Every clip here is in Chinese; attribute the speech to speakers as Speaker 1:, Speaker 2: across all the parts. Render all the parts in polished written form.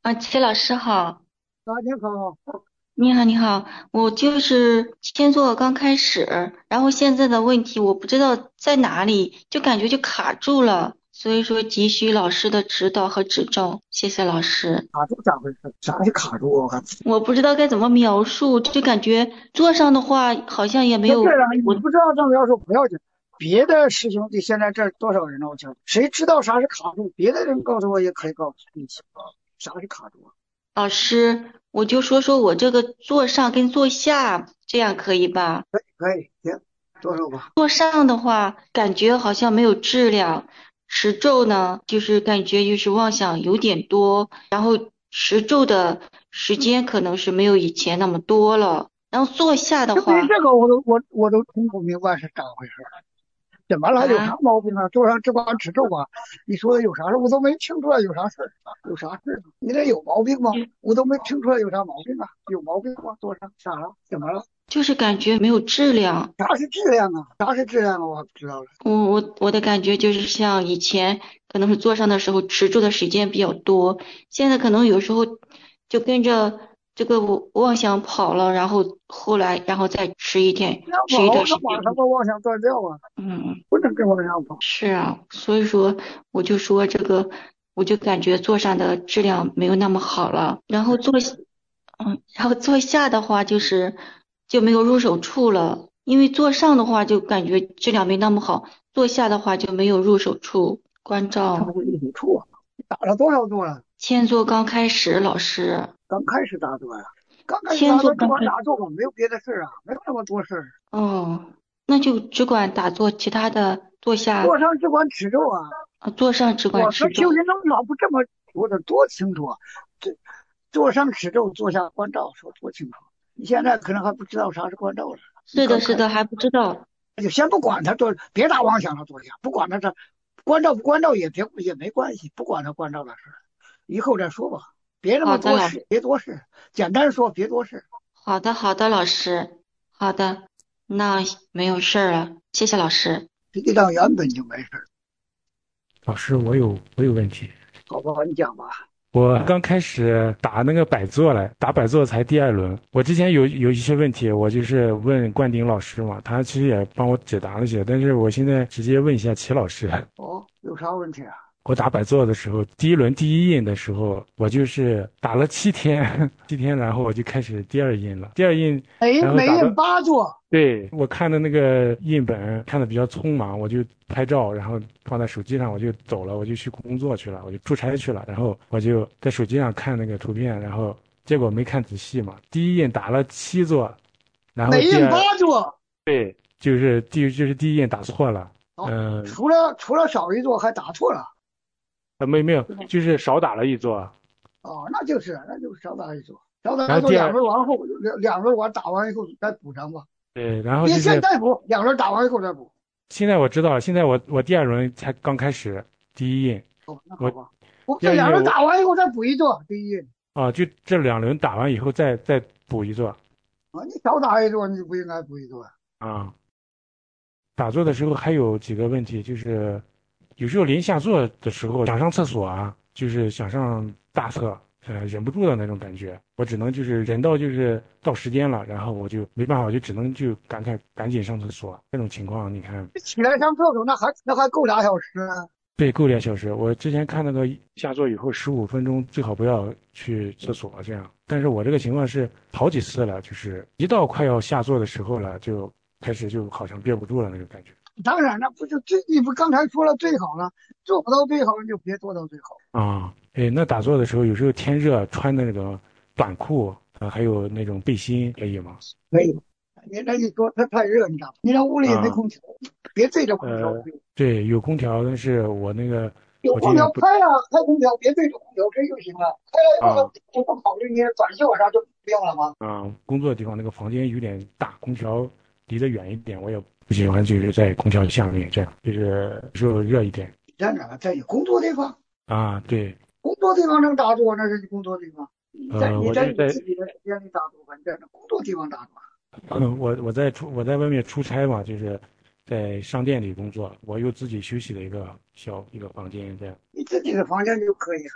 Speaker 1: 啊，齐老师好，
Speaker 2: 啊，你好。
Speaker 1: 你好，你好，我就是签作刚开始，然后现在的问题我不知道在哪里，就感觉就卡住了，所以说急需老师的指导和指正，谢谢老师。
Speaker 2: 卡住咋回事？啥是卡住啊？我看
Speaker 1: 我不知道该怎么描述，就感觉桌上的话好像也没有
Speaker 2: 那这样，你
Speaker 1: 我
Speaker 2: 不知道这么描述不要紧，别的师兄弟现在这儿多少人了？我讲，谁知道啥是卡住？别的人告诉我也可以告诉你，啥是卡住啊？
Speaker 1: 老师，我就说说我这个坐上跟坐下，这样可以吧？
Speaker 2: 可以，行，多少吧？
Speaker 1: 坐上的话，感觉好像没有质量；持咒呢，就是感觉就是妄想有点多，然后持咒的时间可能是没有以前那么多了。然后坐下的
Speaker 2: 就比
Speaker 1: 话，
Speaker 2: 这个我都听不明白是咋回事。怎么了？有啥
Speaker 1: 啊，
Speaker 2: 毛病啊？桌上只管吃咒啊？你说的有啥事？我都没听出来有啥事儿，有啥事儿？你这有毛病吗？我都没听出来有啥毛病啊？有毛病吗？桌上咋了？怎么了？
Speaker 1: 就是感觉没有质量。
Speaker 2: 啥是质量啊？啥是质量啊？我不知道了。
Speaker 1: 我的感觉就是像以前可能是坐上的时候持住的时间比较多，现在可能有时候就跟着这个妄想跑了，然后后来再
Speaker 2: 想
Speaker 1: 持一段
Speaker 2: 跑，那
Speaker 1: 时间。
Speaker 2: 马上把妄想断掉啊！
Speaker 1: 嗯，
Speaker 2: 不能跟妄想跑。
Speaker 1: 是啊，所以说我就说这个，我就感觉坐上的质量没有那么好了，然后坐下的话就没有入手处了，因为坐上的话就感觉质量没那么好，坐下的话就没有入手处。关照
Speaker 2: 什么是一体处啊？你打了多少座了？
Speaker 1: 签作刚开始，老师
Speaker 2: 刚开始打坐呀、刚开始
Speaker 1: 签
Speaker 2: 打坐只管
Speaker 1: 作刚开，
Speaker 2: 打坐嘛，没有别的事啊，没有那么多事儿。
Speaker 1: 哦，那就只管打坐，其他的坐下，
Speaker 2: 坐上只管持咒啊。
Speaker 1: 坐上只管
Speaker 2: 我说
Speaker 1: 持咒。
Speaker 2: 修行中老不这么说的多清楚啊！这坐上持咒，坐下观照，说多清楚。你现在可能还不知道啥是观照了，你
Speaker 1: 是的，
Speaker 2: 刚开始
Speaker 1: 是的，还不知道。
Speaker 2: 就先不管他坐，别打妄想了，坐下，不管他这关照不关照也没关系，不管他关照的事，以后再说吧。别那
Speaker 1: 好的，
Speaker 2: 么多事，别多事，简单说，别多事。
Speaker 1: 好的，好的，老师，好的，那没有事儿了，谢谢老师。
Speaker 2: 实际上原本就没事。
Speaker 3: 老师，我有问题。
Speaker 2: 好吧，你讲吧。
Speaker 3: 我刚开始打那个摆座来，打摆座才第二轮。我之前有一些问题，我就是问冠顶老师嘛，他其实也帮我解答了些，但是我现在直接问一下齐老师。
Speaker 2: 哦，有啥问题啊？
Speaker 3: 我打摆座的时候，第一轮第一印的时候，我就是打了7天，七天，然后我就开始第二印了。第二印，
Speaker 2: 每印
Speaker 3: 然后打到
Speaker 2: 八座。
Speaker 3: 对，我看的那个印本看的比较匆忙，我就拍照，然后放在手机上，我就走了，我就去工作去了，我就出差去了，然后我就在手机上看那个图片，然后结果没看仔细嘛，第一印打了7座，然后
Speaker 2: 每印八座。
Speaker 3: 对，就是第一印打错了，
Speaker 2: 哦，
Speaker 3: 嗯、
Speaker 2: 除了少一座还打错了。
Speaker 3: 没有，就是少打了一座，
Speaker 2: 哦，那就是少打一座，少打一座两
Speaker 3: 然后
Speaker 2: 轮完后两轮完打完以后再补上吧。
Speaker 3: 对，然后
Speaker 2: 别
Speaker 3: 就是
Speaker 2: 先再补，两轮打完以后再补。
Speaker 3: 现在我知道了，现在我第二轮才刚开始第一印，
Speaker 2: 哦，那
Speaker 3: 我
Speaker 2: 好吧。不
Speaker 3: 第二印我
Speaker 2: 是两轮打完以后再补一座，第一。
Speaker 3: 就这2轮打完以后再补一座
Speaker 2: 啊，你少打一座，你就不应该补一座。
Speaker 3: 啊。打坐的时候还有几个问题，就是有时候临下座的时候想上厕所啊，就是想上大厕，忍不住的那种感觉，我只能就是忍到就是到时间了，然后我就没办法，我就只能就赶紧上厕所。这种情况你看，
Speaker 2: 起来上厕所那还够俩小时呢。
Speaker 3: 对，够2小时。我之前看那个下座以后15分钟最好不要去厕所这样，但是我这个情况是好几次了，就是一到快要下座的时候了，就开始就好像憋不住了那种感觉。
Speaker 2: 当然了，不就你不刚才说了最好了，做不到最好你就别做到最好。
Speaker 3: 啊，哎，那打坐的时候，有时候天热，穿的那个短裤，还有那种背心，可以吗？
Speaker 2: 可以。你说它太热，你知道吗？你那屋里也没
Speaker 3: 啊，
Speaker 2: 空调，别对着空调
Speaker 3: 呃，
Speaker 2: 吹。
Speaker 3: 对，有空调，但是我那个
Speaker 2: 有空
Speaker 3: 我尽量不
Speaker 2: 调开啊，开空调，别对着空调吹就行了。开了以后
Speaker 3: 啊
Speaker 2: 就不考虑你短袖啥就不用了吗？
Speaker 3: 工作的地方那个房间有点大，空调离得远一点，我也不喜欢就是在空调下面这样，就是有时候热一点
Speaker 2: 在哪儿？在你工作地方。
Speaker 3: 啊。对，
Speaker 2: 工作地方能打坐，那是你工作地方。你在你在
Speaker 3: 我就是在
Speaker 2: 你自己的时间里打坐吧，你在那工作地方打坐。
Speaker 3: 我在外面出差嘛，就是在商店里工作，我有自己休息的一个小一个房间这样。
Speaker 2: 你自己的房间就可以了。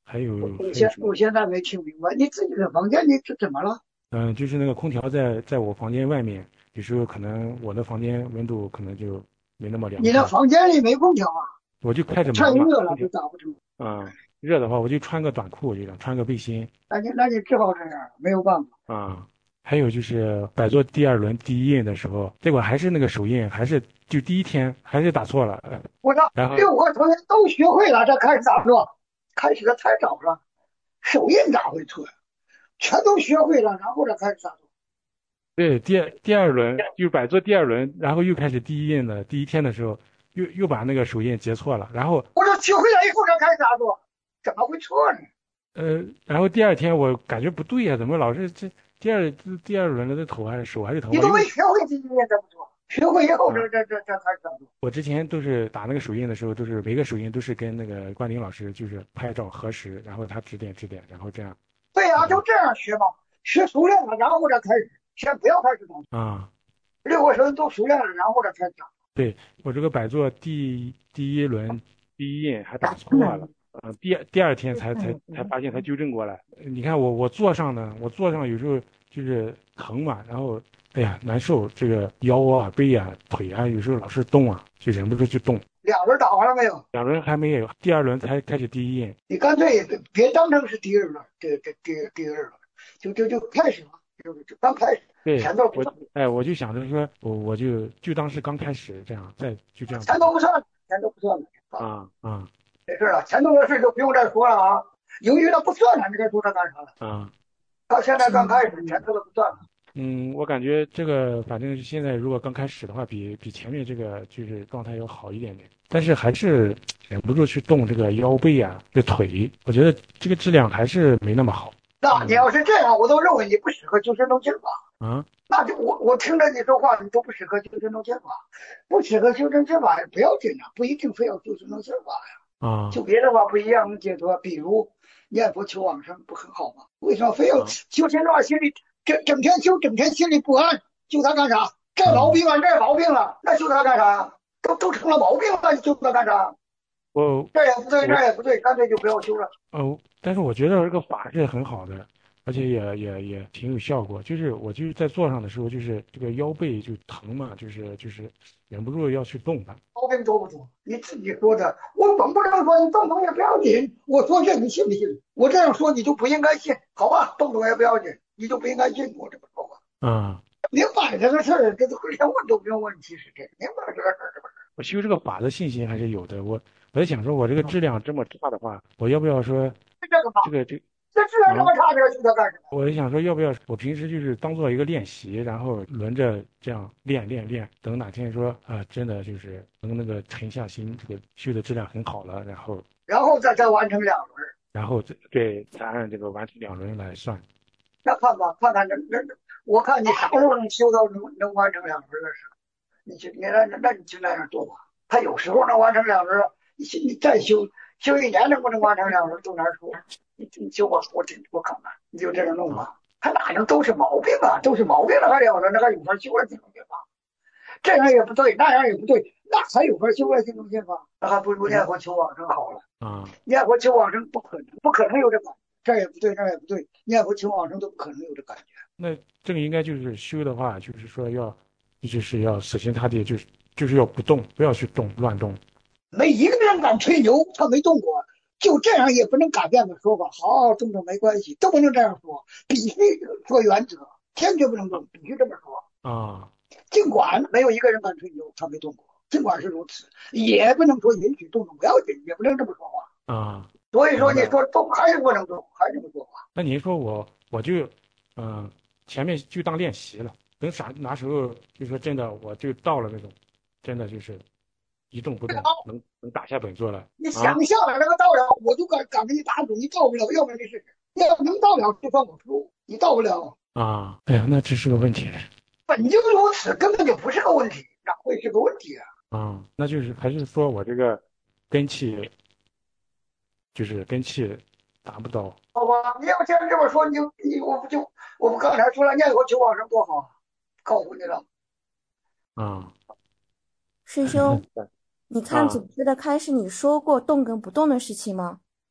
Speaker 3: 还有什么？
Speaker 2: 我现在没听明白，你自己的房间你这怎么了？
Speaker 3: 就是那个空调在我房间外面，有时候可能我的房间温度可能就没那么凉
Speaker 2: 你的
Speaker 3: 快，
Speaker 2: 房间里没空调啊？
Speaker 3: 我就开着
Speaker 2: 太
Speaker 3: 门嘛，
Speaker 2: 热了，
Speaker 3: 空调，
Speaker 2: 就打不出。
Speaker 3: 热的话我就穿个短裤，就这样穿个背心。
Speaker 2: 那你只好这样，没有办法。
Speaker 3: 还有就是摆做第二轮第一印的时候，结果还是那个手印，还是就第一天还是打错了，
Speaker 2: 我说
Speaker 3: 然后
Speaker 2: 6个同学都学会了，这开始咋做？开始的太早了，手印咋会错呀？全都学会了，然后再开始咋做？
Speaker 3: 对第二轮就摆做第二轮，然后又开始第一印的第一天的时候，又把那个手印结错了，然后
Speaker 2: 我说学会了以后再开始咋做？怎么会错呢？
Speaker 3: 然后第二天我感觉不对呀、怎么老是这第二轮的头还是手还是疼，
Speaker 2: 你都没学会第一遍怎么做？学会以后
Speaker 3: 啊，
Speaker 2: 这开始咋做？
Speaker 3: 我之前都是打那个手印的时候，都是每个手印都是跟那个关林老师就是拍照核实，然后他指点，然后这样。
Speaker 2: 对呀、就
Speaker 3: 嗯
Speaker 2: 这样学嘛，学熟练了，然后再开始，先不要开始打。
Speaker 3: 啊，
Speaker 2: 6个人都熟练了，然后再开始打。
Speaker 3: 对，我这个摆做第一轮第一印还打错了，第二天才发现才纠正过来。你看我坐上呢，我坐上有时候就是疼嘛，然后哎呀难受，这个腰啊背啊腿啊有时候老是动啊，就忍不住去动。
Speaker 2: 2轮打完了没有？
Speaker 3: 两轮还没有，第二轮才开始第一印。
Speaker 2: 你干脆也别当成是第二轮，第二轮，就开始了，就刚开始，
Speaker 3: 对我，
Speaker 2: 前头不算，
Speaker 3: 我就想着说，我就当是刚开始这样，再就这样
Speaker 2: 前头不算，前头不算了啊，
Speaker 3: 啊
Speaker 2: 没事了，前头的事就不用再说了啊。由于它不算了，你该说它干啥了？
Speaker 3: 啊。
Speaker 2: 到现在刚开始，前头的不算了。
Speaker 3: 我感觉这个反正现在如果刚开始的话，比前面这个就是状态要好一点点，但是还是忍不住去动这个腰背啊，这腿，我觉得这个质量还是没那么好。
Speaker 2: 那你要是这样，我都认为你不适合修身动静法。
Speaker 3: 啊
Speaker 2: 那就我听着你说话，你都不适合修身动静法，不适合修身静法也不要紧啊，不一定非要修身动静法呀。
Speaker 3: 啊
Speaker 2: 就别的话不一样的解脱，比如念佛求往生不很好吗？为什么非要
Speaker 3: 啊
Speaker 2: 修仙的话心里整天修，整天心里不安，修它干啥？这毛病啊，这毛病了，那修它干啥？都成了毛病了，你修它干啥？
Speaker 3: 我
Speaker 2: 这也不对，
Speaker 3: 我
Speaker 2: 这也不对，干脆就不要修了。
Speaker 3: 但是我觉得这个法是很好的，而且也挺有效果。就是我就是在坐上的时候，就是这个腰背就疼嘛，就是忍不住要去动它。
Speaker 2: 毛病多不多？你自己说的，我总不能说你动动也不要紧。我说这你信不信？我这样说你就不应该信，好吧？动动也不要紧，你就不应该信我这么说话。
Speaker 3: 啊、
Speaker 2: 明白这个事儿，这都连问都不用问，其实这明白这个事儿是不是？
Speaker 3: 我修这个法的信心还是有的。我在想说，我这个质量这么差的话，我要不要说
Speaker 2: 是这个吧？
Speaker 3: 这
Speaker 2: 这质量这
Speaker 3: 啊？
Speaker 2: 么差，这修它干什么？
Speaker 3: 我就想说，要不要我平时就是当做一个练习，然后轮着这样练，等哪天说真的就是能那个沉下心，这个修的质量很好了，
Speaker 2: 然后再完成2轮，
Speaker 3: 然后对再按这个完成两轮来算。
Speaker 2: 那看吧，看看我看你啥时候能修到能完成2轮的时候，你就那样做吧。他有时候能完成2轮，你再修1年能不能完成2轮都难说。你修吧，我看看，你就这样弄吧。他哪能都是毛病啊？都是毛病了还了得，那还有法修了这种办法？这样也不对，那样也不对，那还有法修了这种办法？那还不如念佛求往生好了。
Speaker 3: 啊
Speaker 2: 念佛求往生不可能有这感觉，这也不对，那也不对，念佛求往生都不可能有这感觉。
Speaker 3: 那这个应该就是修的话，就是说就是要死心塌地，就是要不动，不要去乱动。
Speaker 2: 没一个人敢吹牛，他没动过，就这样也不能改变的说法。好，动动没关系，都不能这样说，必须说原则，坚决不能动，必须这么说。
Speaker 3: 啊
Speaker 2: 尽管没有一个人敢吹牛，他没动过，尽管是如此，也不能说允许动动不要紧，也不能这么说话。
Speaker 3: 啊，
Speaker 2: 所以说，你
Speaker 3: 明白。
Speaker 2: 说动还是不能动，还是这么说话。
Speaker 3: 那您说我就前面就当练习了，等哪时候就说真的我就到了那种真的就是一动不动能打下本座了
Speaker 2: 你
Speaker 3: 啊
Speaker 2: 想象了那个到了，我就敢给你打赌，你到不了，要不然你试试，要能到了就算我输，你到不了，
Speaker 3: 哎呀，那这是个问题
Speaker 2: 本就如此，根本就不是个问题，哪会是个问题啊？
Speaker 3: 那就是还是说我这个根气就是根气达不到
Speaker 2: 好吧，你要既然这么说，我不刚才说了，念佛求往生多好，告诉你了。
Speaker 3: 啊
Speaker 4: 师兄，你看
Speaker 3: 啊
Speaker 4: 组织的开始，你说过动跟不动的事情吗？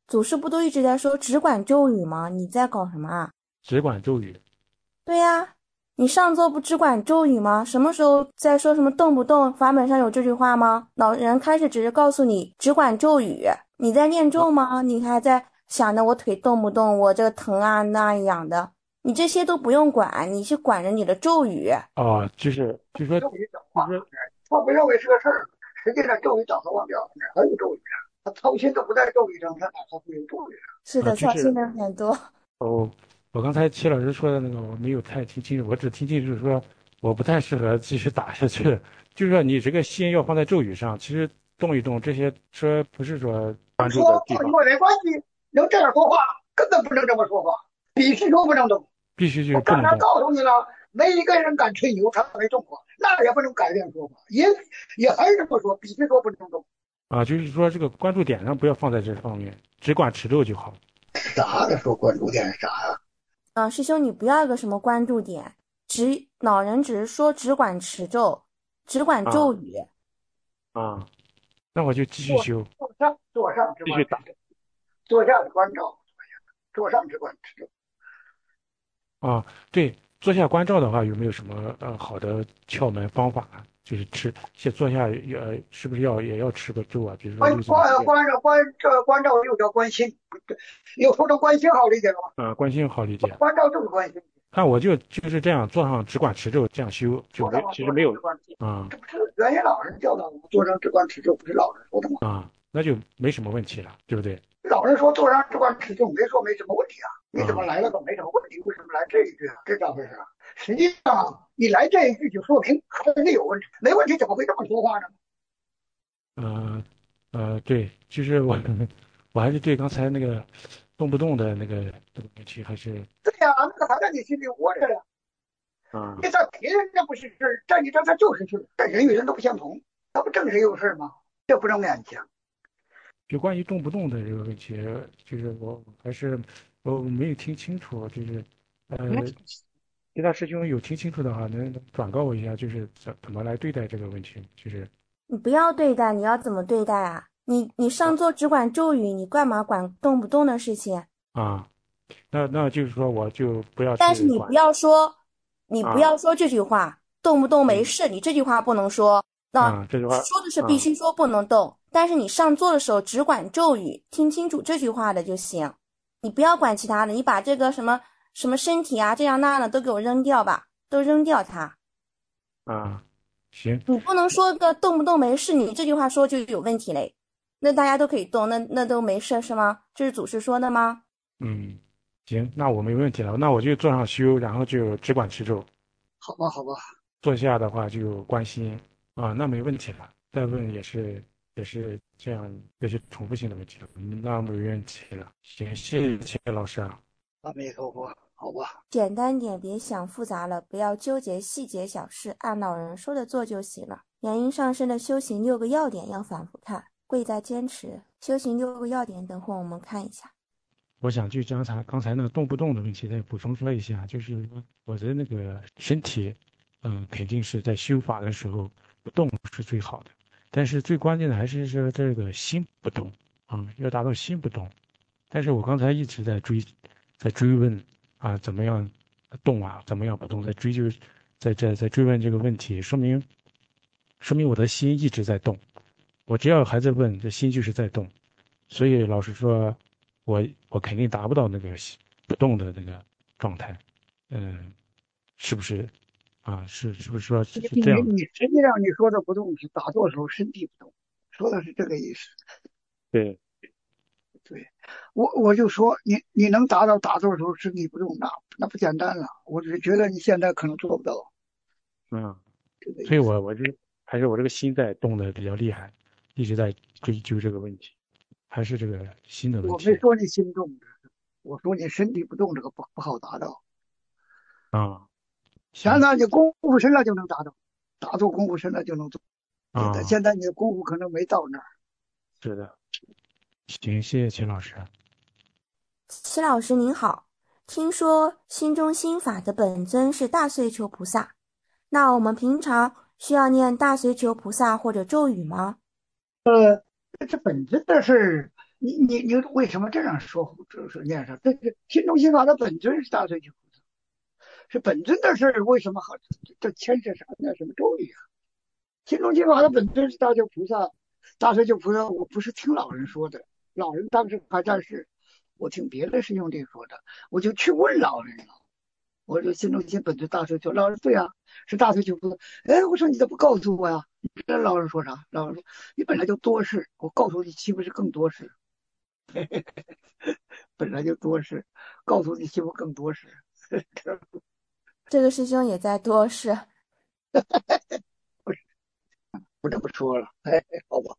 Speaker 4: 祖师不都一直在说只管咒语吗？你在搞什么啊？
Speaker 3: 只管咒语。
Speaker 4: 对呀，你上座不只管咒语吗？什么时候在说什么动不动？法本上有这句话吗？老人开始只是告诉你只管咒语，你在念咒吗？你还在想着我腿动不动，我这个疼啊那痒的，你这些都不用管，你是管着你的咒语。
Speaker 3: 哦，就是说
Speaker 2: 咒语讲话，
Speaker 3: 就是说
Speaker 2: 他不认为是个事儿，实际上咒语早都忘掉了，哪还有咒语啊？他操心都不在咒语上，他哪还会有咒语啊？
Speaker 4: 是的，
Speaker 3: 就是
Speaker 4: 操心的很多。
Speaker 3: 哦，我刚才齐老师说的那个我没有太听清楚，我只听清楚说我不太适合继续打下去，就是说你这个心要放在咒语上，其实动一动这些说不是说关注的
Speaker 2: 说
Speaker 3: 地方，
Speaker 2: 到底没关系，能这样说话，根本不能这么说话，必须说不能动。
Speaker 3: 必须就是
Speaker 2: 我刚才
Speaker 3: 不能动
Speaker 2: 告诉你了，没一个人敢吹牛，他没动过，那也不能改变说法，也还是这么说，必须说不能动。
Speaker 3: 啊，就是说这个关注点上不要放在这方面，只管持咒就好。
Speaker 2: 啥的说关注点啥呀？
Speaker 4: 师兄，你不要个什么关注点，老人只是说只管持咒，只管
Speaker 3: 啊
Speaker 4: 咒语。
Speaker 3: 啊，那我就继续修，
Speaker 2: 坐上只
Speaker 3: 继续打。
Speaker 2: 管持咒，坐下只管照，坐上只管持咒。
Speaker 3: 啊，对，坐下观照的话，有没有什么好的窍门方法啊？就是先坐下，是不是也要吃个咒啊？比如说
Speaker 2: 关
Speaker 3: 六字真言
Speaker 2: 关照又叫关心，有说成关心好理解了吗？
Speaker 3: 啊，观心好理解。
Speaker 2: 关照就是关心，
Speaker 3: 看我就是这样坐上，只管持咒，这样修就没，
Speaker 2: 坐上
Speaker 3: 其实没有
Speaker 2: 只管持咒，
Speaker 3: 啊
Speaker 2: 这不是原先老人教导我坐上只管持咒，不是老人说的吗？
Speaker 3: 啊，那就没什么问题了，对不对？
Speaker 2: 老人说坐上只管持咒，没说没什么问题啊。你怎么
Speaker 3: 啊
Speaker 2: 来了都没什么问题，为什么来这一句啊？这咋回事啊？实际上，你来这一句就说明还是有问题，没问题怎么会这么说话呢？
Speaker 3: 对，就是我还是对刚才那个动不动的那个问题还是
Speaker 2: 对呀、那个还在你心里窝着呢。
Speaker 3: 啊
Speaker 2: 你在别人这不是事，在你这他就是事。这人与人都不相同，他不正是有事吗？这不能勉强。
Speaker 3: 就关于动不动的这个问题，就是我没有听清楚，就是其他师兄有听清楚的话，能转告我一下，就是怎么来对待这个问题，就是
Speaker 4: 你不要对待，你要怎么对待啊？你上座只管咒语，你干嘛管动不动的事情？
Speaker 3: 啊，那就是说我就不要
Speaker 4: 但是
Speaker 3: 去管
Speaker 4: 你不
Speaker 3: 啊，
Speaker 4: 要说这句话，动不动没
Speaker 3: 嗯
Speaker 4: 事，你这句话不能说。那
Speaker 3: 这句话
Speaker 4: 说的是必
Speaker 3: 啊
Speaker 4: 须说不能动，但是你上座的时候只管咒语，听清楚这句话的就行。你不要管其他的，你把这个什么什么身体啊这样那样的都给我扔掉吧，都扔掉它。
Speaker 3: 啊，行，
Speaker 4: 你不能说个动不动没事，你这句话说就有问题嘞。那大家都可以动，那都没事是吗？这是祖师说的吗？
Speaker 3: 嗯，行，那我没问题了，那我就坐上修，然后就只管持咒，
Speaker 2: 好吧，好吧，
Speaker 3: 坐下的话就观心啊，那没问题了。再问也是这样，也是重复性的问题了，那没问题了。行，谢谢老师啊。
Speaker 2: 阿弥陀佛，好吧。
Speaker 4: 简单点，别想复杂了，不要纠结细节小事，按老人说的做就行了。元婴上身的修行6个要点要反复看，贵在坚持。修行6个要点，等会我们看一下。
Speaker 3: 我想就刚才那个动不动的问题再补充说一下，就是说我的那个身体，肯定是在修法的时候不动是最好的，但是最关键的还是说这个心不动啊，要达到心不动。但是我刚才一直在追问啊，怎么样动啊，怎么样不动，在追问这个问题，说明我的心一直在动，我只要还在问，这心就是在动。所以老实说，我肯定达不到那个不动的那个状态，是不是啊？是不是说是这样的？
Speaker 2: 你实际上你说的不动是打坐时候身体不动，说的是这个意思。
Speaker 3: 对，
Speaker 2: 对，我就说你能达到打坐时候身体不动，那不简单了。我只是觉得你现在可能做不到
Speaker 3: 嗯，
Speaker 2: 这个
Speaker 3: 所以
Speaker 2: 意思。
Speaker 3: 我还是我这个心在动的比较厉害，一直在追究这个问题，还是这个心的问题
Speaker 2: 我没说你心动，我说你身体不动这个不好达到。
Speaker 3: 啊。
Speaker 2: 现
Speaker 3: 行
Speaker 2: 在你功夫深了就能达到，打坐功夫深了就能做。
Speaker 3: 啊，
Speaker 2: 现在你的功夫可能没到那儿。
Speaker 3: 是的，行，谢谢秦老师。
Speaker 4: 齐老师您好，听说心中心法的本尊是大岁求菩萨，那我们平常需要念大岁求菩萨或者咒语吗？
Speaker 2: 这本身的事你为什么这样说？就是念上，这是心中心法的本尊是大随求菩萨，是本尊的事儿，为什么这牵扯啥呢？什么咒语啊？心中心法的本尊是大随菩萨，大随求菩萨，我不是听老人说的，老人当时还在世，我听别的师兄弟说的，我就去问老人了。我说心中心本尊大随求，老人对啊，是大随求菩萨。哎，我说你怎么不告诉我呀？这老人说啥？老人说你本来就多事，我告诉你岂不是更多事？本来就多事，告诉你岂不更多事？
Speaker 4: 这个师兄也在多事。
Speaker 2: 不这么说了，哎，好吧。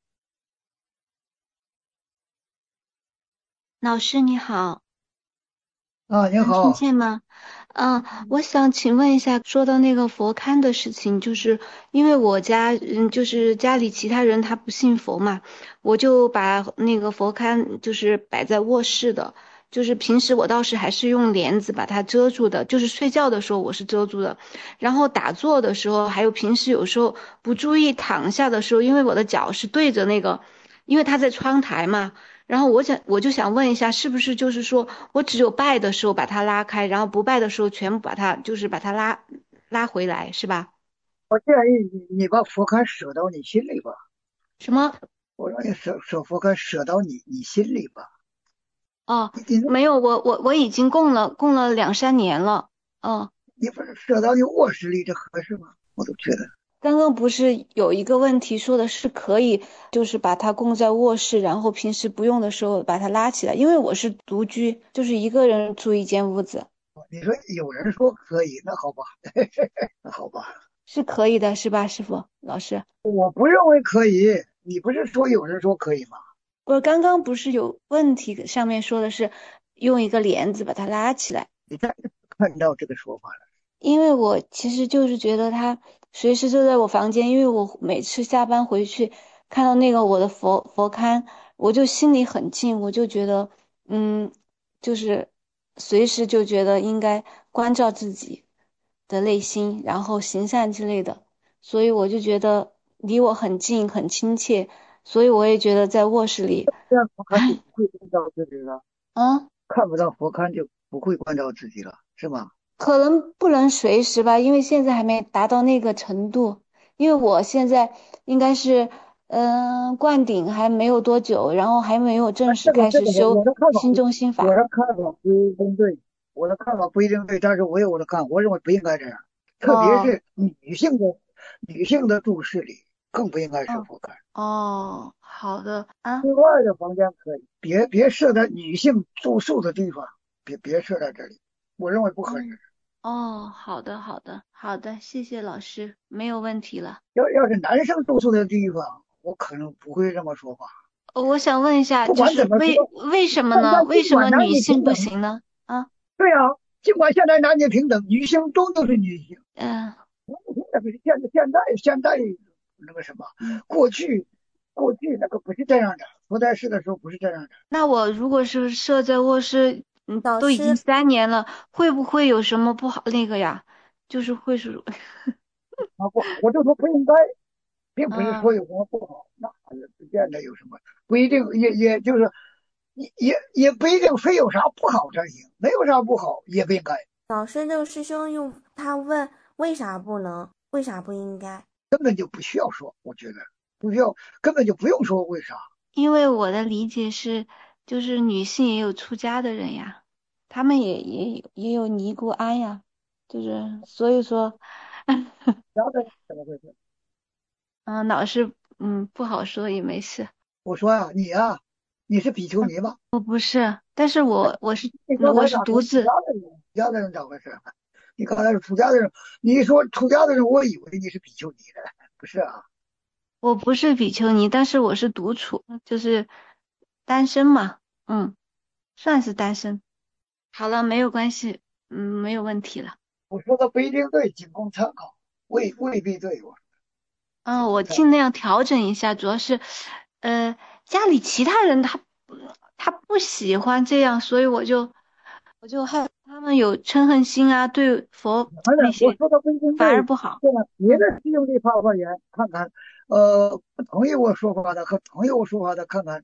Speaker 1: 老师你好，
Speaker 2: 啊，您
Speaker 1: 能听
Speaker 2: 好。
Speaker 1: 见吗？我想请问一下，说到那个佛龛的事情，就是因为我家，就是家里其他人他不信佛嘛，我就把那个佛龛就是摆在卧室的，就是平时我倒是还是用帘子把它遮住的，就是睡觉的时候我是遮住的，然后打坐的时候，还有平时有时候不注意躺下的时候，因为我的脚是对着那个，因为它在窗台嘛。然后我就想问一下，是不是就是说我只有拜的时候把它拉开，然后不拜的时候全部把它拉回来，是吧？
Speaker 2: 我建议你把佛龛舍到你心里吧。
Speaker 1: 什么？
Speaker 2: 我让你舍佛龛舍到你心里吧。
Speaker 1: 哦，
Speaker 2: 你
Speaker 1: 没有，我已经供了两三年了。哦，
Speaker 2: 你不是舍到你卧室里，这合适吗？我都觉得。
Speaker 1: 刚刚不是有一个问题说的是可以，就是把它供在卧室，然后平时不用的时候把它拉起来，因为我是独居，就是一个人住一间屋子，
Speaker 2: 你说有人说可以，那好吧。那好吧。
Speaker 1: 是可以的，是吧，师傅老师？
Speaker 2: 我不认为可以。你不是说有人说可以吗？
Speaker 1: 我刚刚不是有问题，上面说的是用一个帘子把它拉起来，
Speaker 2: 你再看到这个说法了。
Speaker 1: 因为我其实就是觉得它随时就在我房间，因为我每次下班回去看到那个我的佛龛，我就心里很静，我就觉得，嗯，就是随时就觉得应该关照自己的内心，然后行善之类的，所以我就觉得离我很近，很亲切，所以我也觉得在卧室里。
Speaker 2: 这样佛龛就不会关照自己了。
Speaker 1: 嗯，
Speaker 2: 看不到佛龛就不会关照自己了，是吗？
Speaker 1: 可能不能随时吧，因为现在还没达到那个程度。因为我现在应该是，灌顶还没有多久，然后还没有正式开
Speaker 2: 这个
Speaker 1: 始修
Speaker 2: 我的看法，
Speaker 1: 心中心法。
Speaker 2: 我的看法不一定对，我的看法不一定对，但是我有我的看法，我认为不应该这样，特别
Speaker 1: 哦，
Speaker 2: 是女性的住室里更不应该设
Speaker 1: 哦，
Speaker 2: 佛龛。
Speaker 1: 哦，好的啊，
Speaker 2: 室外的房间可以，别设在女性住宿的地方，别设在这里，我认为不合适。
Speaker 1: 嗯，哦，好的，好的，好的，谢谢老师，没有问题了。
Speaker 2: 要是男生住宿的地方，我可能不会这么说话。
Speaker 1: 我想问一下，
Speaker 2: 不
Speaker 1: 就是
Speaker 2: 管怎么说，
Speaker 1: 为什么呢？
Speaker 2: 但
Speaker 1: 为什么
Speaker 2: 尽管男
Speaker 1: 女性不
Speaker 2: 女平等，
Speaker 1: 行呢？啊，
Speaker 2: 对啊，尽管现在男女平等，女性终究是女性。
Speaker 1: 嗯
Speaker 2: 那个是现在那个什么，
Speaker 1: 嗯。
Speaker 2: 过去那个不是这样的，不在世的时候不是这样的。
Speaker 1: 那我如果是设在卧室，都已经
Speaker 4: 老师，
Speaker 1: 3年了，会不会有什么不好那个呀？就是会是，
Speaker 2: 啊不，我就说不应该，并不是说
Speaker 1: 嗯，
Speaker 2: 有什么不好，那不见得有什么，不一定也就是也不一定非有啥不好才行，没有啥不好也不应该，
Speaker 4: 老师，这个师兄他问为啥不能，为啥不应该？
Speaker 2: 根本就不需要说，我觉得不需要，根本就不用说为啥。
Speaker 1: 因为我的理解是，就是女性也有出家的人呀，她们也有尼姑庵呀，就是所以说，
Speaker 2: 然后怎么回事？
Speaker 1: 老是不好说也没事。
Speaker 2: 我说呀、你是比丘尼吗？
Speaker 1: 我不是，但是
Speaker 2: 你刚
Speaker 1: 我是
Speaker 2: 才咋说出
Speaker 1: 独自。
Speaker 2: 家的人？出家的人咋回事？你刚才是出家的人，你一说出家的人，我以为你是比丘尼的，不是啊？
Speaker 1: 我不是比丘尼，但是我是独处，就是单身嘛，算是单身。好了，没有关系，没有问题了。
Speaker 2: 我说的不一定对，仅供参考，未必对，我仅
Speaker 1: 我
Speaker 2: 供参考。
Speaker 1: 尽量调整一下，主要是，家里其他人他不喜欢这样，所以我就害他们有嗔恨心啊，对佛
Speaker 2: 当然，我
Speaker 1: 那些
Speaker 2: 说的不一定
Speaker 1: 反而
Speaker 2: 对，
Speaker 1: 不好。
Speaker 2: 这样别
Speaker 1: 嗯，
Speaker 2: 的师兄弟发言，看看，不同意我说法的和同意我说法的，看看，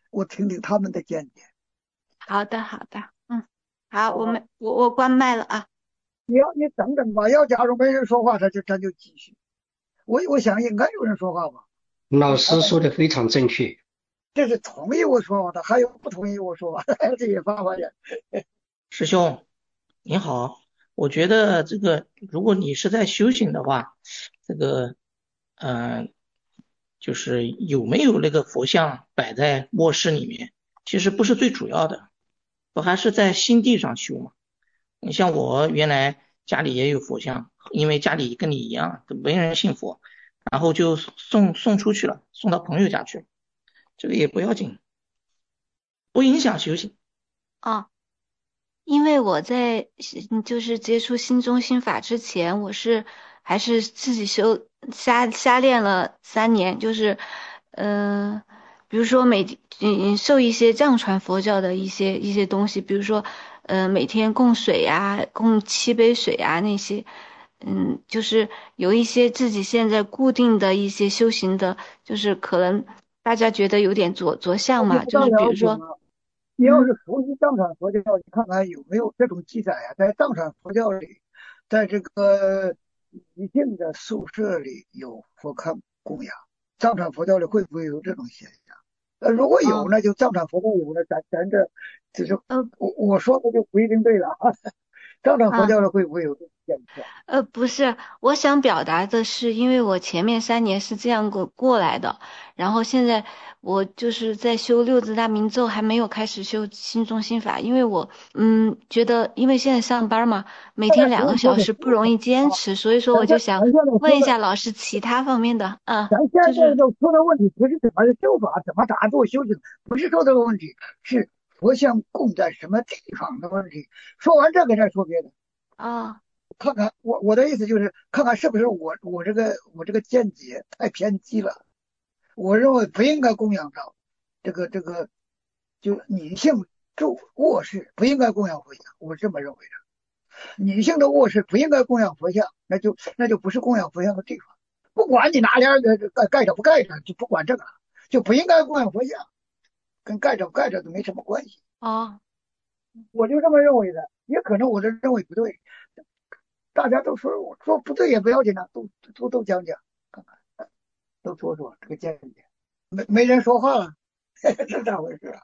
Speaker 2: 我听听他们的见解。
Speaker 1: 好的，好的，好，
Speaker 2: 好吧，
Speaker 1: 我关麦了啊。
Speaker 2: 你等等吧，要假如没人说话，咱就继续。我想应该有人说话吧。
Speaker 5: 老师说的非常正确。
Speaker 2: 这是同意我说话的，还有不同意我说话的，还有这些发言。
Speaker 6: 师兄，您好，我觉得这个，如果你是在修行的话，这个，嗯、就是有没有那个佛像摆在卧室里面，其实不是最主要的，我还是在心地上修嘛。你像我原来家里也有佛像，因为家里跟你一样都没人信佛，然后就送出去了，送到朋友家去了，这个也不要紧，不影响修行。
Speaker 1: 啊，因为我在就是接触心中心法之前，还是自己瞎练了3年，就是嗯、比如说受一些藏传佛教的一些东西，比如说每天供水呀，供7杯水啊那些，就是有一些自己现在固定的一些修行的，就是可能大家觉得有点着相嘛，就
Speaker 2: 我就不大
Speaker 1: 是比如说。
Speaker 2: 了解了。你要是熟悉藏传佛教，你看看有没有这种记载啊？在藏传佛教里，在这个女性的宿舍里有佛龛供养，藏传佛教里会不会有这种现象？如果有，
Speaker 1: 嗯
Speaker 2: 那就藏传佛教有了，咱就是
Speaker 1: 呃
Speaker 2: 我说的就不一定对了啊。藏传佛
Speaker 1: 啊。
Speaker 2: 教里会不会有这种现象？
Speaker 1: 不是，我想表达的是，因为我前面3年是这样过来的，然后现在我就是在修六字大明咒，还没有开始修心中心法，因为我觉得，因为现在上班嘛，每天
Speaker 2: 现在不
Speaker 1: 2个小
Speaker 2: 是说的
Speaker 1: 时不容易坚持，所以说我就想
Speaker 2: 咱现在说的，
Speaker 1: 问一下老师其他方面的，
Speaker 2: 咱现
Speaker 1: 就是
Speaker 2: 在就说的问题不是怎么修法，怎么打坐修行，不是说这个问题，是佛像供在什么地方的问题。说完这个再说别的。
Speaker 1: 啊
Speaker 2: 看看我的意思就是看看是不是我这个见解太偏激了。我认为不应该供养到这个就女性住卧室不应该供养佛像，我这么认为的。女性的卧室不应该供养佛像，那就不是供养佛像的地方。不管你哪帘盖着不盖着，就不管这个，就不应该供养佛像，跟盖着不盖着都没什么关系。
Speaker 1: 哦
Speaker 2: 我就这么认为的，也可能我的认为不对。大家都说我说不对也不要紧啊，都讲讲，看看都说说这个见解。没人说话了，是咋回事啊？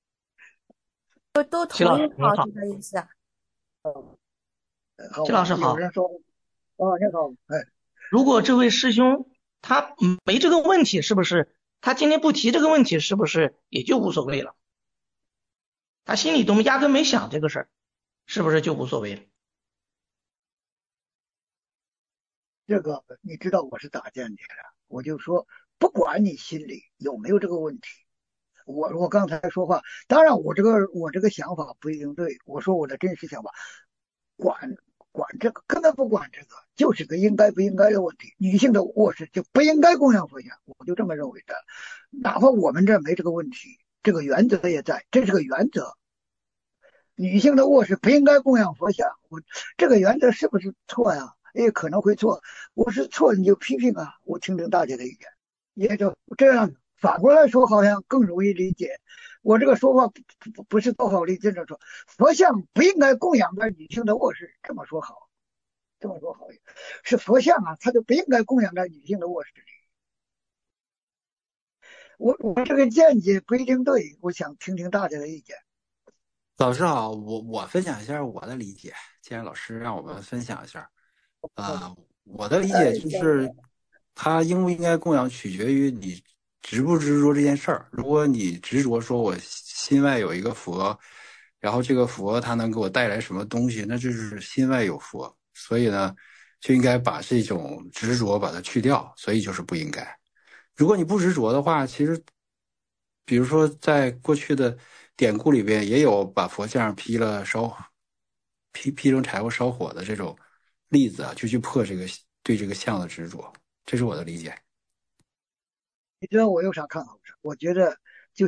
Speaker 4: 都
Speaker 6: 齐老
Speaker 4: 同意老
Speaker 6: 师您好，
Speaker 4: 师的意思。
Speaker 2: 好
Speaker 6: 齐老师
Speaker 2: 吧，有
Speaker 6: 好。
Speaker 2: 人说哦，你好，哎，
Speaker 6: 如果这位师兄他没这个问题，是不是他今天不提这个问题，是不是也就无所谓了？他心里都压根没想这个事儿，是不是就无所谓了？
Speaker 2: 这个你知道我是咋见解的？我就说，不管你心里有没有这个问题，我刚才说话，当然我这个想法不一定对，我说我的真实想法，管管这个根本不管这个，就是个应该不应该的问题。女性的卧室就不应该供养佛像，我就这么认为的。哪怕我们这没这个问题，这个原则也在，这是个原则。女性的卧室不应该供养佛像，这个原则是不是错呀？也可能会错，我是错你就批评啊，我听听大家的意见，也就这样。反过来说好像更容易理解。我这个说法不是多好理解，这说佛像不应该供养在女性的卧室，这么说好，这么说好，是佛像啊，它就不应该供养在女性的卧室里。我这个见解不一定对，我想听听大家的意见。
Speaker 7: 老师好，我分享一下我的理解。既然老师让我们分享一下，我的理解就是，他应不应该供养取决于你执不执着这件事儿。如果你执着说我心外有一个佛，然后这个佛它能给我带来什么东西，那就是心外有佛，所以呢，就应该把这种执着把它去掉，所以就是不应该。如果你不执着的话，其实，比如说在过去的典故里边也有把佛像劈成柴火烧火的这种例子啊，就去破对这个像的执着，这是我的理解。
Speaker 2: 你知道我有啥看法？我觉得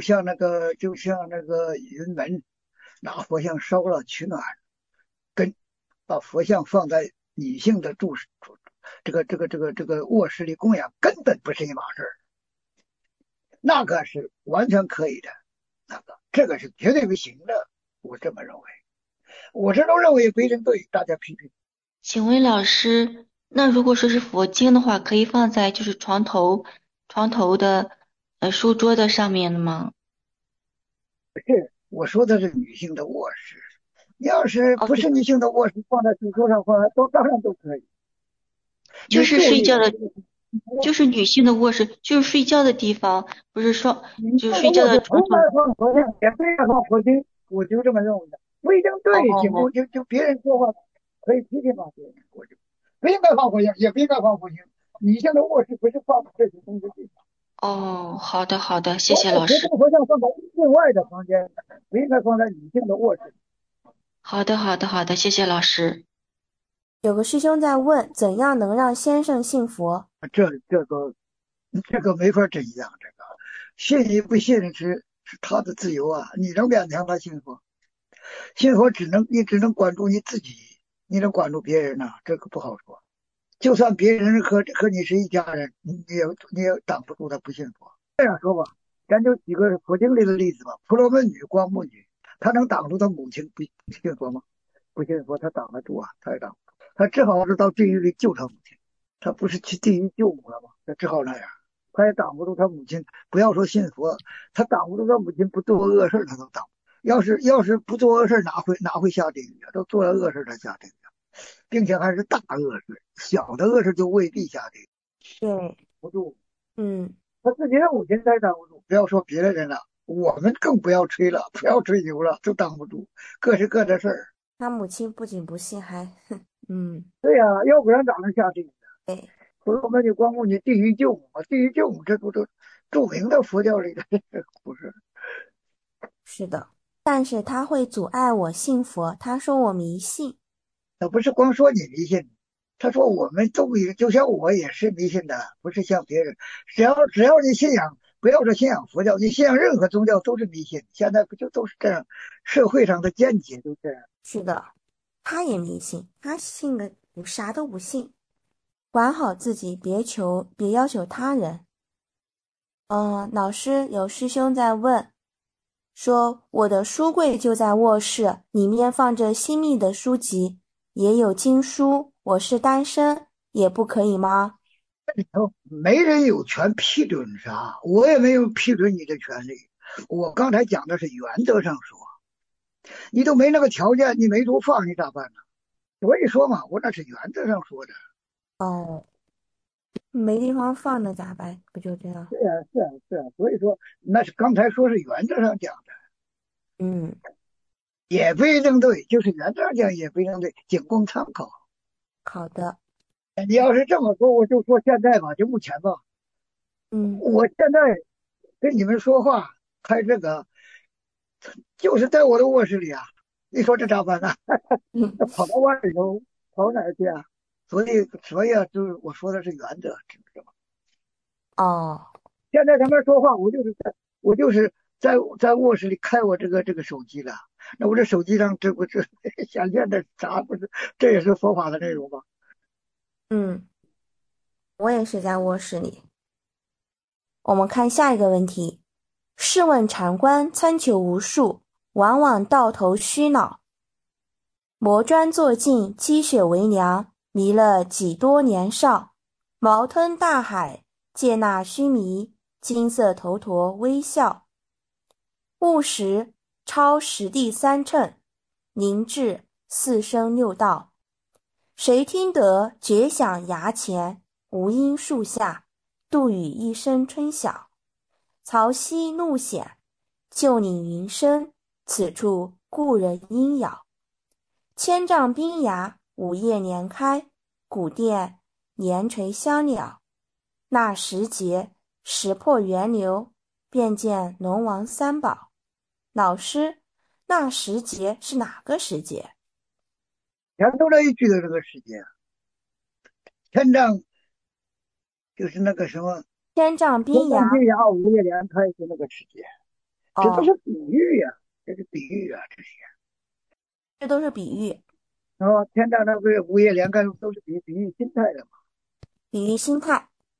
Speaker 2: 就像那个云门拿佛像烧了取暖，跟把佛像放在女性的这个卧室里供养，根本不是一码事儿。那个是完全可以的。 这个是绝对不行的，我这么认为。我这都认为非常对，大家批评。
Speaker 1: 请问老师，那如果说是佛经的话，可以放在就是床头的书桌的上面的吗？
Speaker 2: 我说的是女性的卧室，你要是
Speaker 1: 哦，
Speaker 2: 不是女性的卧室，放在书桌上放，当然都可以。
Speaker 1: 就是
Speaker 2: 你注意了，
Speaker 1: 睡觉的，就是女性的卧室，就是睡觉的地方，不是说
Speaker 2: 女性
Speaker 1: 就是睡觉
Speaker 2: 的卧室不
Speaker 1: 的床头。
Speaker 2: 该放佛像，也不应该放佛经，我就这么认为的。不一定对，仅供
Speaker 1: 哦，
Speaker 2: 就别人说话可以批评嘛，别人我就不应该放佛像，也不应该放佛经。女性的卧室不是放这些东西的地方，
Speaker 1: 哦，好的好的，谢
Speaker 2: 我把佛
Speaker 1: 谢老师。
Speaker 2: 经佛像放在另外的房间，不应该放在女性的卧室。
Speaker 1: 好的好的好的，谢谢老师。
Speaker 4: 有个师兄在问，怎样能让先生信佛？
Speaker 2: 这个没法这样，这个信与不信是他的自由啊，你能勉强他信佛？信佛你只能管住你自己，你能管住别人呐、这个不好说。就算别人和你是一家人，你也挡不住他不信佛。这样说吧，咱就举个佛经里的例子吧。婆罗门女、光目女，她能挡住她母亲不信佛吗？不信佛，她挡得住啊，她也挡不住。她只好是到地狱里救她母亲。她不是去地狱救母了吗？她只好那样。她也挡不住她母亲。不要说信佛，她挡不住她母亲不做恶事，她都挡不住。要是不做恶事，哪会下地狱啊？都做了恶事才下地狱，并且还是大恶事，小的恶事就未必下地狱。
Speaker 4: 对，
Speaker 2: 不住，
Speaker 4: 嗯，
Speaker 2: 他自己的母亲才挡不住，不要说别的人了，我们更不要吹了，不要吹牛了，都挡不住，各是各的事儿。
Speaker 4: 他母亲不仅不信，嗯，
Speaker 2: 对呀、要不然咋能下地狱？
Speaker 4: 对，
Speaker 2: 所以我们就光顾你地狱救母嘛，地狱救母这不都著名的佛教里的故事？
Speaker 4: 是的。但是他会阻碍我信佛，他说我迷信。
Speaker 2: 他不是光说你迷信，他说我们都就像我也是迷信的，不是像别人。只要你信仰，不要说信仰佛教，你信仰任何宗教都是迷信。现在不就都是这样？社会上的见解都这样。
Speaker 4: 是的，他也迷信，他信个啥都不信，管好自己，别要求他人。老师，有师兄在问，说我的书柜就在卧室，里面放着新密的书籍，也有经书，我是单身，也不可以吗？
Speaker 2: 没人有权批准啥，我也没有批准你的权利。我刚才讲的是原则上说，你都没那个条件，你没处放，你咋办呢？所以说嘛，我那是原则上说的。
Speaker 4: 哦，没地方放那咋办？不就这样？
Speaker 2: 是啊，是啊，是啊。所以说，那是刚才说是原则上讲的，
Speaker 4: 嗯，
Speaker 2: 也不一定对，就是原则上讲也不一定对，仅供参考。
Speaker 4: 好的，
Speaker 2: 你要是这么说，我就说现在吧，就目前吧，
Speaker 4: 嗯
Speaker 2: 我现在跟你们说话开这个，就是在我的卧室里啊。你说这咋办呢？
Speaker 4: 嗯，
Speaker 2: 跑到外头跑哪儿去啊？所以啊，就是我说的是原则，知不知道？
Speaker 4: 哦，
Speaker 2: 现在咱们说话，我就是在卧室里开我这个手机了。那我这手机上这不是显现的啥？不是，这也是佛法的内容吗？
Speaker 4: 嗯，我也是在卧室里。我们看下一个问题。试问禅官参求无数，往往到头虚脑。磨砖作镜，积雪为梁，迷了几多年少。毛吞大海，借那须弥，金色头陀微笑。悟识超十地三乘，凝至四生六道。谁听得绝响崖前，无因树下，度雨一声春晓。曹溪怒险，就岭云深，此处故人应咬。千丈冰崖，午夜连开，古殿连垂香鸟。那时节，识破源流，便见龙王三宝。老师，那时节是哪个时节？
Speaker 2: 前头那一句的这个时间，千丈就是那个什么，
Speaker 4: 千丈
Speaker 2: 千
Speaker 4: 冰崖，
Speaker 2: 丈冰崖午夜连开是那个时间，这都
Speaker 4: 哦，
Speaker 2: 是比喻呀、这是比喻啊，这些。
Speaker 4: 这都是比喻，
Speaker 2: 天丈那个午夜连开都是比喻心态的嘛。
Speaker 4: 比喻心态。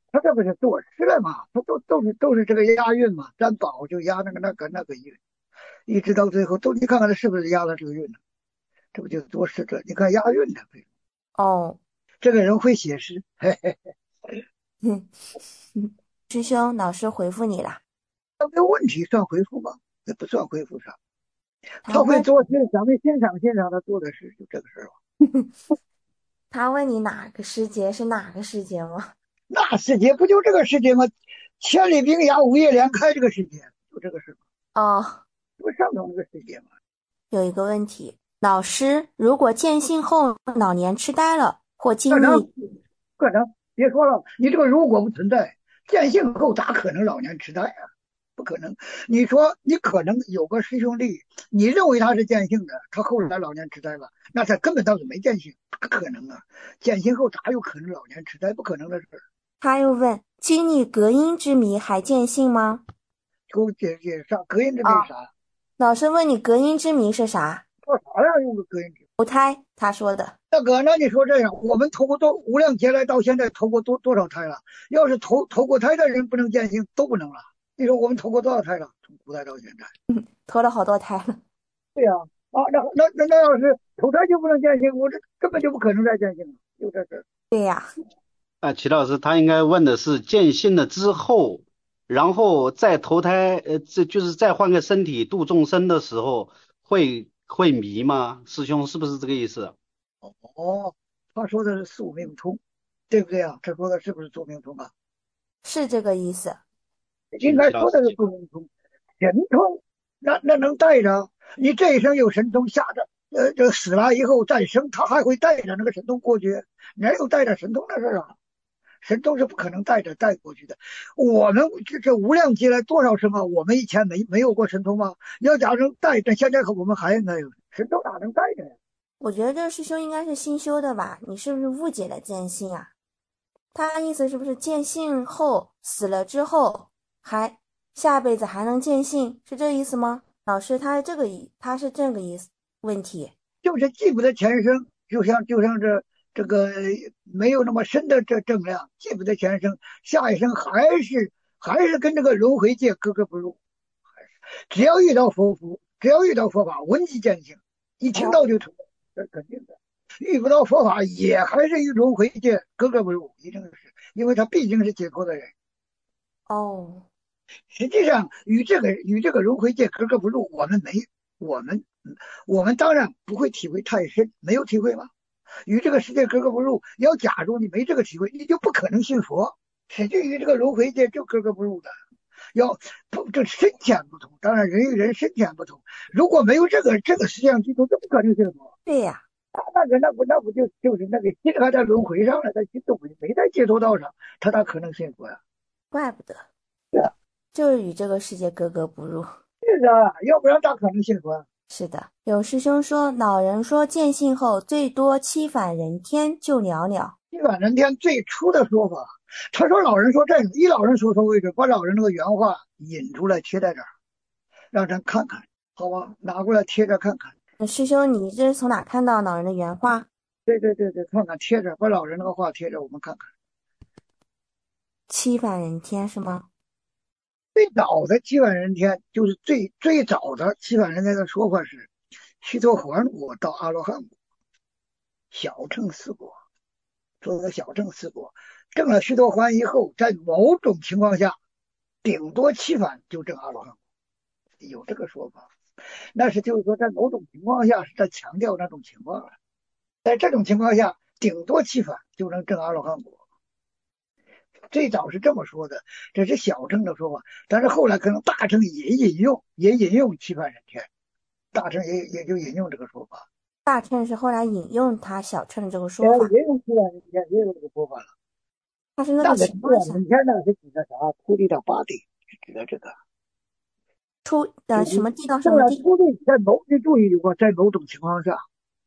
Speaker 2: 他这不是作诗了嘛？他都是这个押韵嘛，占宝就押那个韵，一直到最后都你看看他是不是押了这个韵呢？这不就是作诗者？你看押韵的，
Speaker 4: 哦，
Speaker 2: 这个人会写诗，嘿嘿，
Speaker 4: 哼，师兄，老师回复你了。
Speaker 2: 那没有问题，算回复吗？那不算回复上。他会
Speaker 4: 他问
Speaker 2: 作诗，咱们欣赏他做的事，就这个事儿吧。
Speaker 4: 他问你哪个时节是哪个时节吗？
Speaker 2: 那世界不就这个世界吗？千里冰崖，午夜凉开，这个世界就这个事吗？
Speaker 4: 哦，
Speaker 2: 不上头那个世界吗？
Speaker 4: 有一个问题，老师，如果见性后老年痴呆了，或
Speaker 2: 可能，
Speaker 4: 经历，
Speaker 2: 可能，别说了，你这个如果不存在，见性后咋可能老年痴呆啊？不可能。你说你可能有个师兄弟，你认为他是见性的，他后来老年痴呆了，那他根本倒是没见性，不可能啊！见性后咋有可能老年痴呆？不可能的事儿。
Speaker 4: 他又问，经历隔音之谜还见性吗？
Speaker 2: 给我解啥？隔音之谜
Speaker 4: 啊，
Speaker 2: 啥？
Speaker 4: 老师问你隔音之谜是啥？
Speaker 2: 说啥呀？用个隔音之谜？
Speaker 4: 投胎，他说的。
Speaker 2: 那你说这样，我们投过无量劫来到现在投过多少胎了？要是投过胎的人不能见性，都不能了。你说我们投过多少胎了？从古代到现在。
Speaker 4: 投了好多胎了。
Speaker 2: 对呀、那要是投胎就不能见性，我这根本就不可能再见性了，就这事儿。
Speaker 4: 对呀，
Speaker 8: 齐老师他应该问的是见性了之后，然后再投胎，这就是再换个身体度众生的时候会迷吗？师兄是不是这个意思？
Speaker 2: 哦，他说的是宿命通，对不对啊？他说的是不是宿命通啊？
Speaker 4: 是这个意思。
Speaker 2: 应该说的是宿命通，神通，那能带着你这一生有神通，下着这死了以后再生，他还会带着那个神通过去，哪有带着神通的事啊？神通是不可能带过去的。我们这无量劫来多少生啊？我们以前没有过神通吗？要假如带着，现在我们还应该有神通，哪能带着呀？
Speaker 4: 我觉得这师兄应该是新修的吧？你是不是误解了见性啊？他意思是不是见性后死了之后下辈子还能见性，是这意思吗？老师，他是这个意思问题。
Speaker 2: 就是记不得前生，就像这个没有那么深的这正量，记不得前生，下一生还是跟这个轮回界格格不入。只要遇到佛法，只要遇到佛法，闻即见性，一听到就成，这肯定的。遇不到佛法，也还是与轮回界格格不入，一定是，因为他毕竟是解脱的人。
Speaker 4: 哦，
Speaker 2: 实际上与这个轮回界格格不入，我们我们当然不会体会太深，没有体会吗？与这个世界格格不入，要假如你没这个体会，你就不可能信佛。实际与这个轮回界就格格不入的，要不这深浅不同，当然人与人深浅不同。如果没有这个实际上基础，就不可能信佛。
Speaker 4: 对呀，
Speaker 2: 那不就是那个心还在轮回上了，他心都没在解脱道上，他咋可能信佛呀？
Speaker 4: 怪不得，
Speaker 2: 是啊，
Speaker 4: 就是与这个世界格格不入。
Speaker 2: 是啊，要不然咋可能信佛啊？
Speaker 4: 是的，有师兄说，老人说见性后最多七返人天就了了。
Speaker 2: 七返人天最初的说法，他说老人说这个，以老人说为准，把老人那个原话引出来贴在这儿，让咱看看，好吧？拿过来贴着看看。
Speaker 4: 师兄，你这是从哪看到老人的原话？
Speaker 2: 对，看看贴着，把老人那个话贴着，我们看看。
Speaker 4: 七返人天是吗？
Speaker 2: 最早的七返人天就是最早的七返人天的说法是，须陀洹国到阿罗汉国，小乘四国，说的小乘四国，证了须陀洹以后，在某种情况下，顶多七返就证阿罗汉国，有这个说法。那是就是说，在某种情况下是在强调那种情况了，在这种情况下，顶多七返就能证阿罗汉国。最早是这么说的，这是小乘的说法，但是后来可能大乘也引用七返人天，大乘也就引用这个说法。
Speaker 4: 大乘是后来引用他小乘这个说法，
Speaker 2: 也有七返人天，也有这个说法了。
Speaker 4: 他是那个情况下
Speaker 2: 七返人天呢是指的啥？出地到八地，是指的这个。
Speaker 4: 出的什么地到什么地？
Speaker 2: 出地你注意过，在某种情况下，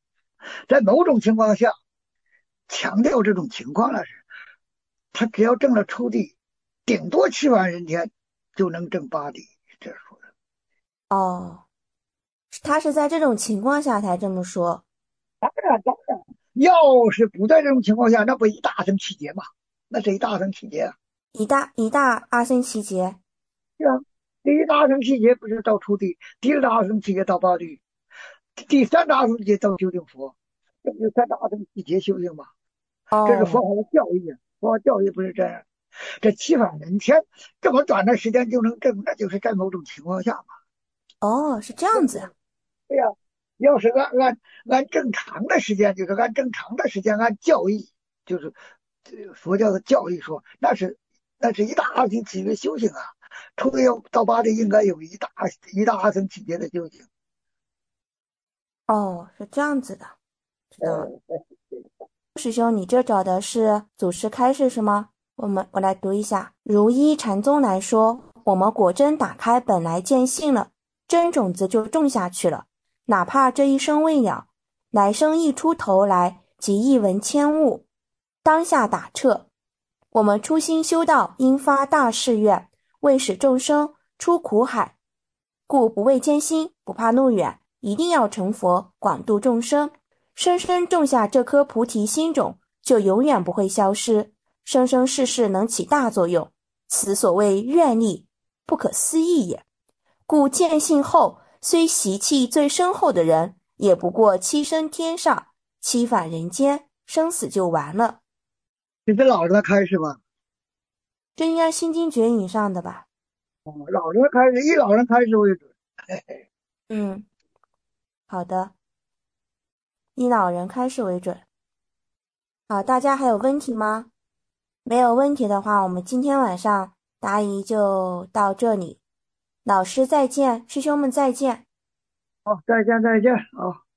Speaker 2: 强调这种情况了是，他只要证了出地，顶多七返人天就能证八地，这说的。
Speaker 4: 哦，他是在这种情况下才这么说。
Speaker 2: 当然，要是不在这种情况下，那不一大乘七劫嘛？那是一大乘七劫啊。
Speaker 4: 一大阿僧祇劫。
Speaker 2: 对啊，第一大阿僧祇劫不是到初地，第二大阿僧祇劫到八地，第三大阿僧祇劫到究竟佛，这不就三大阿僧祇劫修行吗？这是佛
Speaker 4: 哦
Speaker 2: 法的教义啊，佛法教义不是这样。这七法人天这么短的时间就能证，那就是在某种情况下嘛。
Speaker 4: 哦，是这样子啊。
Speaker 2: 对呀，要是按正常的时间，就是按正常的时间，按教义，就是佛教的教义说，那是一大阿僧祇劫修行啊。初地到八地应该有一大阿僧祇劫的修行。
Speaker 4: 哦，是这样子的，知道了。师兄，你这找的是祖师开示是吗？我来读一下。如依禅宗来说，我们果真打开本来见性了，真种子就种下去了，哪怕这一生未了，来生一出头来即一闻千物，当下打彻。我们初心修道，应发大誓愿，为使众生出苦海，故不畏艰辛，不怕路远，一定要成佛，广度众生。深深种下这颗菩提心种，就永远不会消失，生生世世能起大作用。此所谓愿力，不可思议也。故见性后，虽习气最深厚的人，也不过七升天上，七返人间，生死就完了。
Speaker 2: 这是老人的开始吧？
Speaker 4: 这应该心经绝影上的吧？
Speaker 2: 老人的开始，以老人开始为准。
Speaker 4: 嗯，好的，以老人开示为准。好，大家还有问题吗？没有问题的话，我们今天晚上答疑就到这里。老师再见，师兄们再见。
Speaker 2: 好，再见，好。